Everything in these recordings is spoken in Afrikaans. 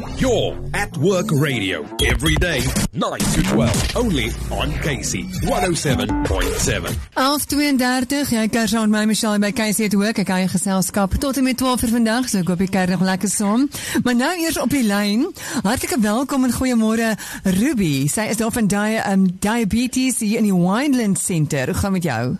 You're at Work Radio every day, 9 to 12, only on Casey 107.7. 11:32, jy kuier saam met my Michelle by Casey at Work. Ek kan jy geselskap tot en met 12 vir vandag, so ek hoop jy kuier nog lekker saam. Maar nou eers op die lyn, hartelike welkom en goeiemôre Ruby. Sy is daar van diabetes hier in die Wineland Center. Hoe gaan met jou?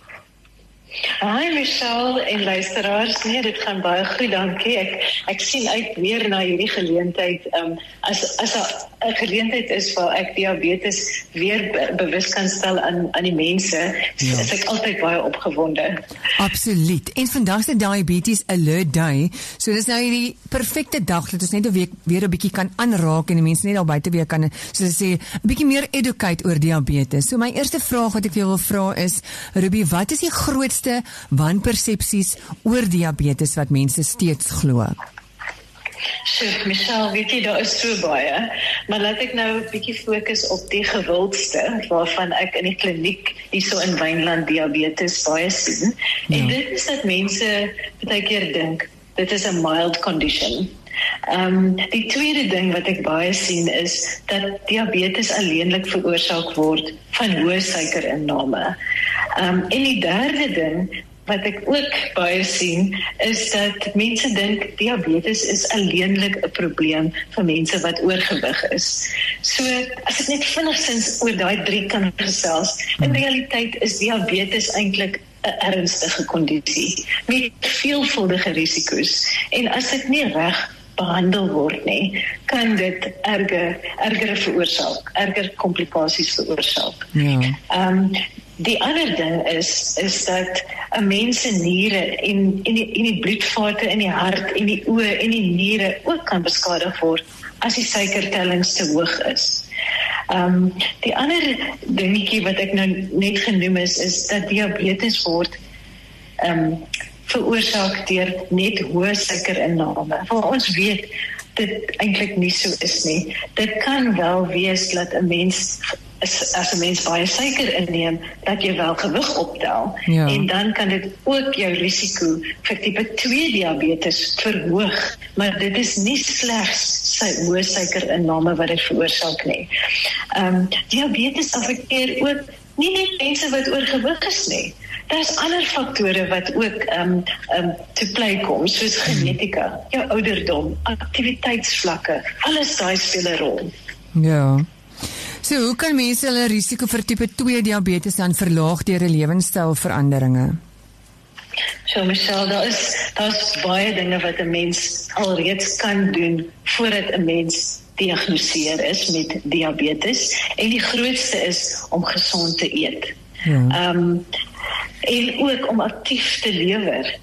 Hi Michelle en luisteraars, nee, dit gaan baie goed, dankie. Ek sien uit weer na hierdie geleentheid, as 'n geleentheid is waar ek diabetes weer bewus kan stel aan die mense, is ek altyd baie opgewonde. Absoluut. En vandag is die Diabetes Alert Day, so dis nou die perfekte dag dat ons net weer 'n bietjie kan aanraak en die mense net daar buite weer kan, soos sê, 'n bietjie meer educate oor diabetes. So my eerste vraag wat ek vir jou wil vra is, Ruby, wat is die grootste wanpersepsies oor diabetes wat mense steeds glo? Sjoe, Michelle, weet jy, daar is so baie, maar laat ek nou 'n bietjie fokus op die gewildste, waarvan ek in die kliniek hierso in Wynland diabetes baie sien. Ja. En dit is dat mense baie keer dink, dit is 'n mild condition. Die tweede ding wat ek baie sien is dat diabetes alleenlik veroorsaak word van hoë suikerinname. En die derde ding wat ek ook baie sien, is dat mense dink diabetes is alleenlik 'n probleem vir mense wat oorgewig is. So, as ek net vinnigstens oor daai drie kan gesels, in realiteit is diabetes eintlik 'n ernstige kondisie, met veelvuldige risiko's. En as dit nie reg behandel word nie, kan dit ergere veroorsaak, erger komplikasies veroorsaak. Ja. Die ander ding is dat 'n mens se niere en die bloedvate in die hart en die oë en die niere ook kan beskadig word as die suikertellings te hoog is. Die ander dingetjie wat ek nou net genoem is dat diabetes word veroorsaak deur net hoë suikerinname. Want ons weet dit eintlik nie so is nie. Dit kan wel wees dat 'n mens, as 'n mens baie suiker inneem, dat jy wel gewig optel. Ja. En dan kan dit ook jou risiko vir tipe 2 diabetes verhoog. Maar dit is nie slegs hoë suikerinname wat dit veroorsaak nie. Diabetes affekteer ook nie net mense wat oorgewig is nie. Daar's ander faktore wat ook te play kom, soos genetika, jou ouderdom, aktiwiteitsvlakke, alles daai speel 'n rol. Ja. So, hoe kan mense hulle risiko vir tipe 2 diabetes dan verlaag deur 'n lewenstylveranderinge? So Michelle, daar's baie dinge wat 'n mens alreeds kan doen voordat 'n mens diagnoseer is met diabetes. En die grootste is om gesond te eet. Ja. En ook om aktief te lewer.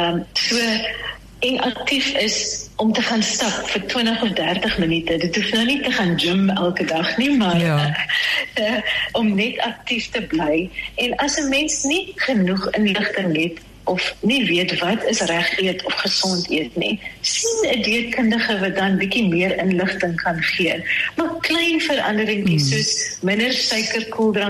En aktief is om te gaan stap vir 20 of 30 minute. Dit hoef nou nie te gaan gym elke dag nie, maar om net aktief te bly. En as 'n mens nie genoeg inligting het, of nie weet wat is reg eet of gesond eet nie, sien 'n dieetkundige wat dan bietjie meer inligting kan gee. Maar klein veranderingkies soos minder suiker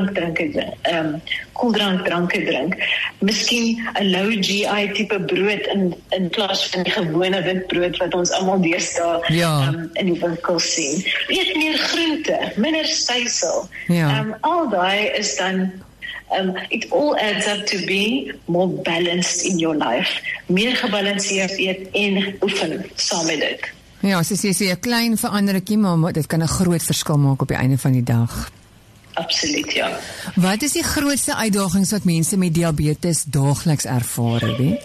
koeldrank drink, miskien 'n low GI tipe brood in plaas van die gewone witbrood wat ons almal deesdae in die winkel sien. Eet meer groente, minder stysel. Al daai is dan it all adds up to being more balanced in your life. Meer gebalanseerd eet en oefen saam met dit. Ja, so sê 'n klein veranderingkie, maar dit kan 'n groot verskil maak op die einde van die dag. Absoluut, ja. Wat is die grootste uitdagings wat mense met diabetes daagliks ervaar, hè?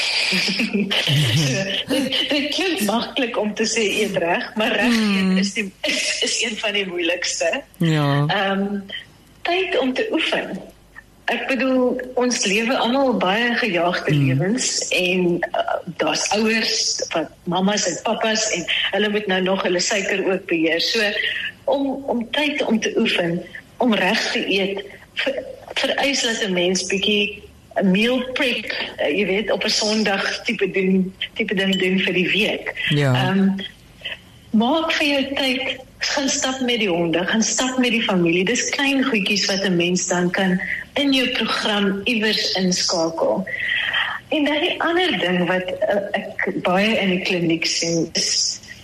Dit klink maklik om te sê eet reg, maar reg eet is een van die moeilikste. Ja. Tyd om te oefen. Ek bedoel, ons lewe almal baie gejaagde lewens en daar's ouers, mamas en pappas en hulle moet nou nog hulle suiker ook beheer. So om tyd om te oefen, om reg te eet, vereis dat 'n mens bietjie 'n meal prep, jy weet, op 'n Sondag tipe ding doen vir die week. Ja. Maak vir jou tyd, gaan stap met die honde, gaan stap met die familie. Dis klein goedjies wat 'n mens dan kan in jou program iewers inskakel. En dan die ander ding wat ek baie in die kliniek sien is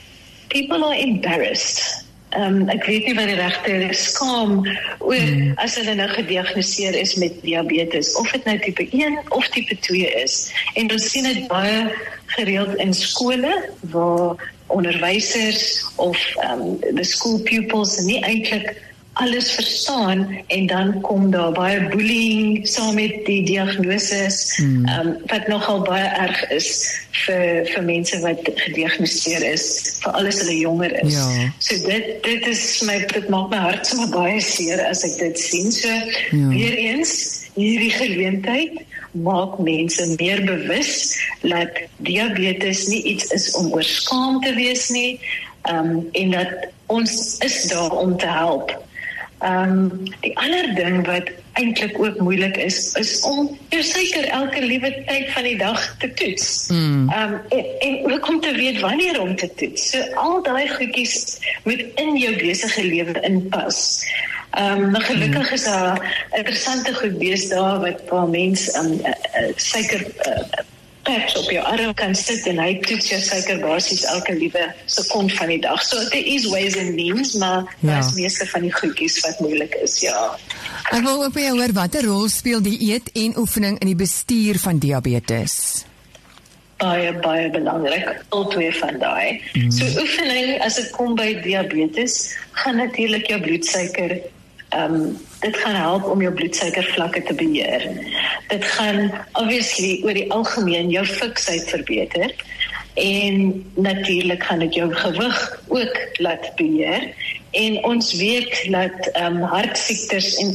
people are embarrassed. Ek weet nie wat die regte skaam oor as hulle nou gediagnoseer is met diabetes, of dit nou tipe 1 of tipe 2 is. En ons sien dit baie gereeld in skole waar onderwysers of the school pupils nie eintlik alles verstaan en dan kom daar baie bullying saam met die diagnoses wat nogal baie erg is vir mense wat gediagnoseer is, veral as hulle jonger is. Ja. So dit maak my hart so baie seer as ek dit sien. So weer eens hierdie geleentheid maak mense meer bewus dat diabetes nie iets is om oor skaam te wees nie, en dat ons is daar om te help. Die ander ding wat eintlik ook moeilik is om jou suiker elke liewe tyd van die dag te toets. En ook om te weet wanneer om te toets. So al daai goedjies moet in jou besige lewe inpas. Maar gelukkig is daar interessante goed deesdae waar mens suiker patch op jou arm kan sit en hy toets jou suiker basies elke liewe sekond van die dag. So there is ways and means, maar daar is meeste van die goedjies wat moeilik is, ja. Ek wil ook by jou hoor, watter rol speel dieet en oefening in die bestuur van diabetes? Baie belangrik, al twee van daai. So oefening, as dit kom by diabetes, gaan natuurlik jou bloedsuiker dit gaan help om jou bloedsuikervlakke te beheer. Dit gaan obviously oor die algemeen jou fiksheid verbeter en natuurlik gaan dit jou gewig ook laat beheer. En ons weet dat hartsiektes en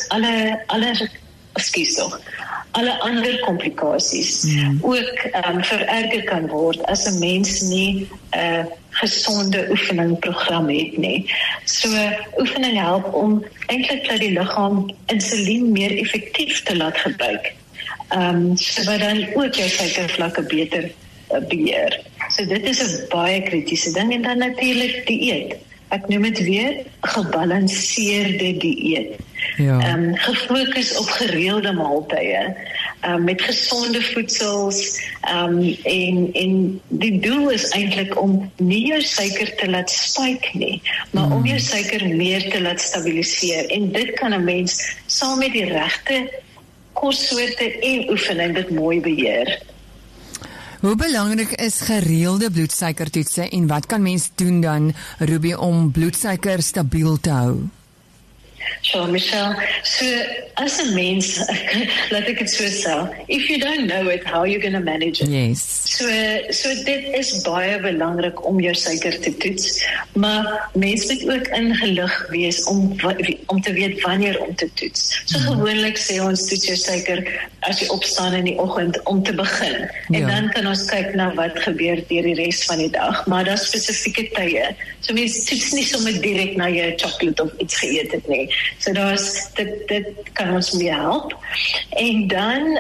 alle ander komplikasies ook vererger kan word as 'n mens nie 'n gesonde oefeningprogram het nie. So oefening help om eintlik dat die liggaam insulien meer effektief te laat gebruik. So wat dan ook jou suikervlakke beter beheer. So dit is 'n baie kritiese ding en dan natuurlik dieet. Ek noem dit weer gebalanseerde dieet. Gefokus op gereelde maaltye, met gesonde voedsels, en die doel is eintlik om nie jou suiker te laat spike nie, maar om jou suiker meer te laat stabiliseer. En dit kan 'n mens saam met die regte kossoorte en oefening dit mooi beheer. Hoe belangrik is gereelde bloedsuikertoetse en wat kan mens doen dan, Ruby, om bloedsuiker stabiel te hou? So, Michelle, so as a mens, laat ek het so sê, if you don't know it, how are you going to manage it? Yes. So dit is baie belangrik om jou suiker te toets, maar mens moet ook ingelig wees om te weet wanneer om te toets. So gewoonlik sê ons toets jou suiker as jy opstaan in die oggend om te begin. En dan kan ons kyk na wat gebeur deur die res van die dag, maar daar spesifieke tye. So mens toets nie sommer direk na jy chocolate of iets geëet het nie. So dit kan ons mee help. En dan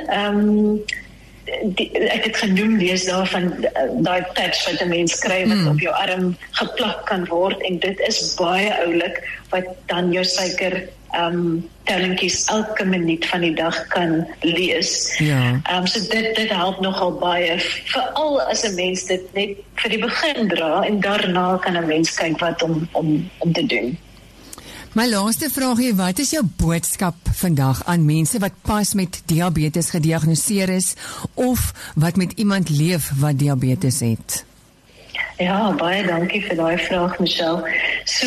ek het genoem lees daarvan daai patch wat 'n mens kry wat op jou arm geplak kan word en dit is baie oulik wat dan jou suiker tellingkies elke minuut van die dag kan lees. So dit help nogal baie, veral as 'n mens dit net vir die begin dra en daarna kan 'n mens kyk wat om te doen. My laaste vraagie, wat is jou boodskap vandag aan mense wat pas met diabetes gediagnoseer is of wat met iemand leef wat diabetes het? Ja, baie dankie vir daai vraag, Michelle. So,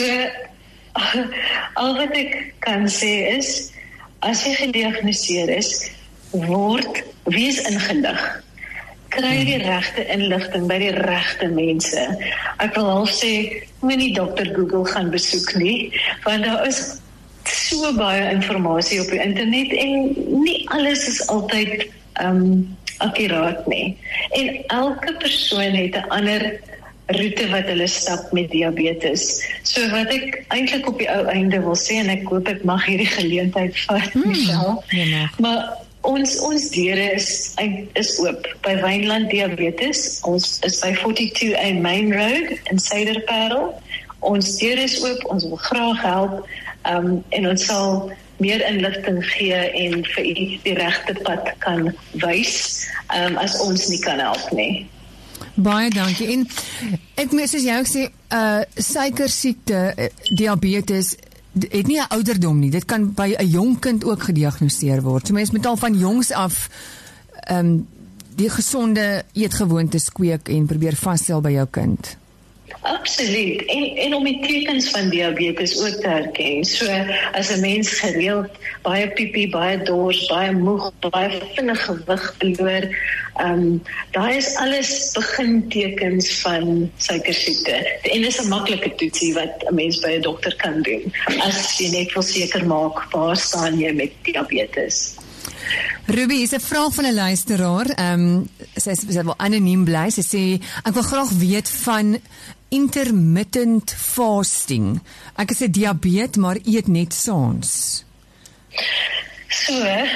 al wat ek kan sê is, as jy gediagnoseer is, wees ingelig. Kry die regte inligting by die regte mense. Ek wil half sê, moenie Dr. Google gaan besoek nie, want daar is so baie inligting op die internet en nie alles is altyd akkuraat nie. En elke persoon het 'n ander roete wat hulle stap met diabetes. So wat ek eintlik op die ou einde wil sê, en ek hoop ek mag hierdie geleentheid vat, Michelle, maar ons deure is oop by Wynland Diabetes. Ons is by 42A Main Road in Suiderparel. Ons deure is oop, ons wil graag help en ons sal meer inligting gee en vir u die regte pad kan wys as ons nie kan help nie. Baie dankie. En ek moet soos jy ook sê, suikersiekte, diabetes, het nie 'n ouderdom nie. Dit kan by 'n jong kind ook gediagnoseer word. So mens moet al van jongs af die gesonde eetgewoontes kweek en probeer vasstel by jou kind. Absoluut. En om die tekens van diabetes ook te herken. So as 'n mens gereeld baie piepie, baie dors, baie moeg, baie vinnig gewig verloor, daai is alles begintekens van suikersiekte. En dis 'n maklike toetsie wat 'n mens by 'n dokter kan doen as jy net wil seker maak waar staan jy met diabetes. Ruby, is 'n vraag van 'n luisteraar. Sy wil anoniem bly. Sy sê ek wil graag weet van intermittent fasting. Ek is 'n diabetes, maar eet net saans. So,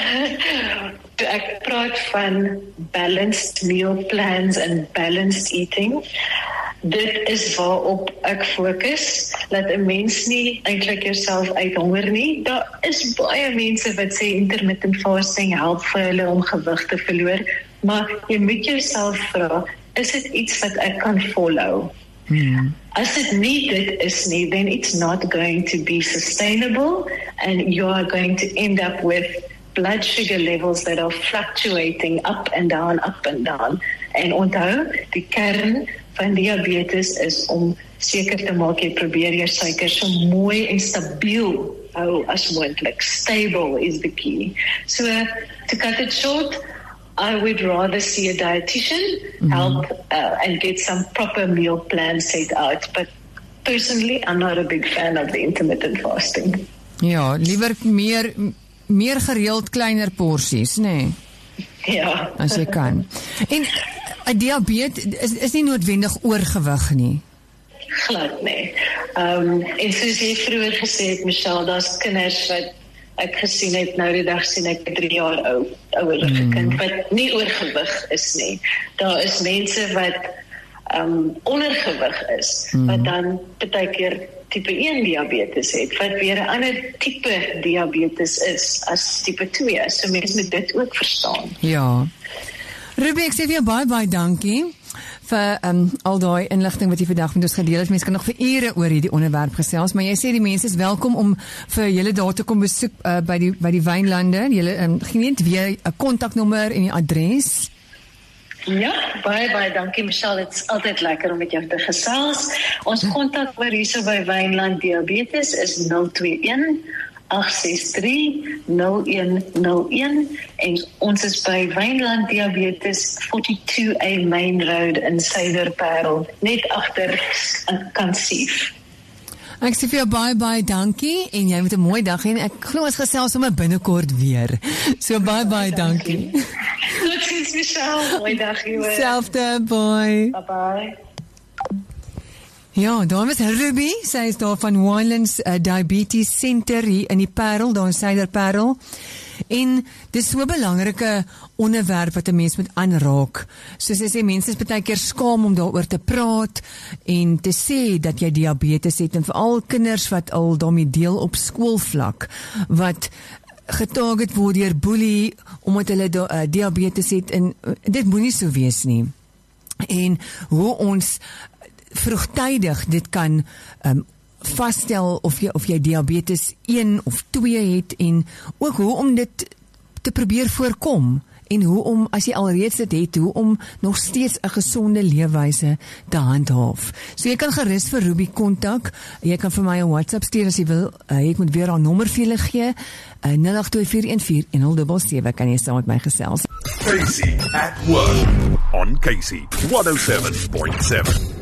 ek praat van balanced meal plans en balanced eating. Dit is waarop ek fokus, dat 'n mens nie eintlik jouself uithonger nie. Daar is baie mense wat sê intermittent fasting help vir hulle om gewig te verloor, maar jy moet jouself vra, is dit iets wat ek kan follow? As dit nie dit is nie, then it's not going to be sustainable and you are going to end up with blood sugar levels that are fluctuating up and down. En onthou, die kern van diabetes is om seker te maak jy probeer jou suiker so mooi en stabiel hou as moontlik. Stable is the key. So, to cut it short, I would rather see a dietitian help and get some proper meal plan set out. But personally, I'm not a big fan of the intermittent fasting. Ja, liever meer gereeld kleiner porsies, nee. Ja. As jy kan. En 'n diabetes is nie noodwendig oorgewig nie. Glad nee. En soos jy vroeër gesê het, Michelle, daar's kinders wat ek gesien het, nou die dag sien ek 3 jaar ouerige kind wat nie oorgewig is nie. Daar is mense wat ondergewig is, wat dan partykeer tipe 1 diabetes het, wat weer 'n ander tipe diabetes is as tipe 2. So mense moet dit ook verstaan. Ja. Ruby, ek sê vir jou baie dankie vir al daai inligting wat jy vandag met ons gedeel het. Mense kan nog vir ure oor hierdie onderwerp gesels, maar jy sê die mense is welkom om vir julle daar te kom besoek by die wynlande. Julle gee net weer 'n kontaknommer en die adres. Ja, baie dankie Michelle, dit is altyd lekker om met jou te gesels. Ons kontaknommer hierso by Wynland Diabetes is 021-863-0101 en ons is by Wynland Diabetes 42A Main Road in Suiderparel, net agter Kansief. Ek sê vir jou baie dankie en jy moet 'n mooi dag hê en ek glo ons gesels sommer binnekort weer. So baie dankie. Totsiens Michelle, mooi dag hier. Selfde, bye. Bye. Ja, daar was Ruby, sy is daar van Winelands Diabetes Center hier in die Parel, daar in Suiderparel. En dis so 'n belangrike onderwerp wat 'n mens moet aanraak. Soos sy sê, mense is baie keer skaam om daaroor te praat en te sê dat jy diabetes het, en veral kinders wat al daarmee deel op skoolvlak, wat getarget word deur boelie omdat hulle diabetes het, en dit moenie so wees nie. En hoe ons vroegtydig dit kan vasstel of jy diabetes 1 of 2 het, en ook hoe om dit te probeer voorkom, en hoe om, as jy alreeds dit het, hoe om nog steeds 'n gesonde leefwyse te handhaaf. So jy kan gerus vir Ruby kontak, jy kan vir my 'n WhatsApp stuur as jy wil, ek moet weer haar nommer vir julle gee, 0824141077, kan jy saam met my gesels. Casey at Work on Casey 107.7.